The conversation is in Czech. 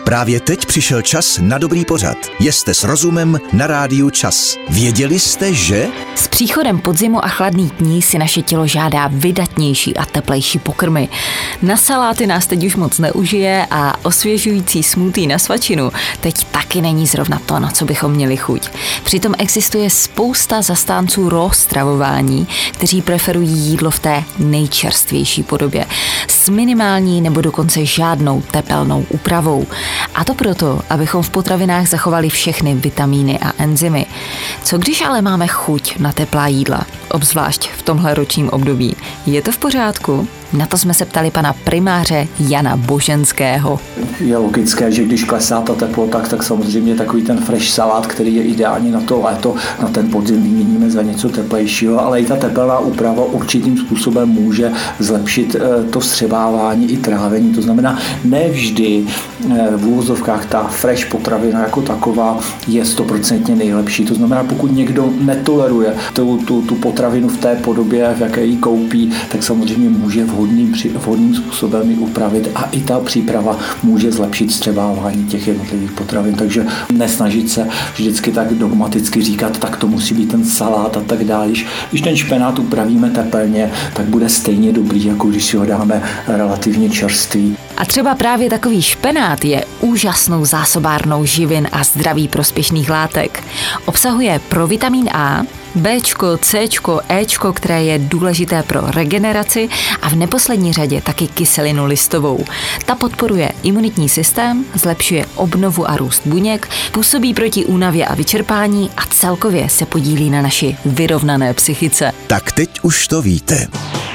Právě teď přišel čas na dobrý pořad. Jeste s rozumem na rádiu Čas. Věděli jste, že? S příchodem podzimu a chladných dní si naše tělo žádá vydatnější a teplejší pokrmy. Na saláty nás teď už moc neužije a osvěžující smoothie na svačinu teď taky není zrovna to, na co bychom měli chuť. Přitom existuje spousta zastánců raw stravování, kteří preferují jídlo v té nejčerstvější podobě. S minimální nebo dokonce žádnou tepelnou úpravou. A to proto, abychom v potravinách zachovali všechny vitamíny a enzymy. Co když ale máme chuť na teplá jídla, obzvlášť v tomhle ročním období? Je to v pořádku? Na to jsme se ptali pana primáře Jana Boženského. Je logické, že když klesá ta teplota, tak samozřejmě takový ten fresh salát, který je ideální na to léto, na ten podzim vyměníme za něco teplejšího, ale i ta tepelná úprava určitým způsobem může zlepšit to vstřebávání i trávení. To znamená, ne vždy v úvozovkách ta fresh potravina jako taková je 100% nejlepší. To znamená, pokud někdo netoleruje tu potravinu v té podobě, v jaké ji koupí, tak samozřejmě může vhodným způsobem ji upravit a i ta příprava může zlepšit vstřebávání těch jednotlivých potravin. Takže nesnažit se vždycky tak dogmaticky říkat, tak to musí být ten salát a tak dále. Když ten špenát upravíme tepelně, tak bude stejně dobrý, jako když si ho dáme relativně čerstvý. A třeba právě takový špenát je úžasnou zásobárnou živin a zdraví prospěšných látek. Obsahuje provitamin A, Bčko, Cčko, Ečko, které je důležité pro regeneraci a v neposlední řadě taky kyselinu listovou. Ta podporuje imunitní systém, zlepšuje obnovu a růst buněk, působí proti únavě a vyčerpání a celkově se podílí na naší vyrovnané psychice. Tak teď už to víte.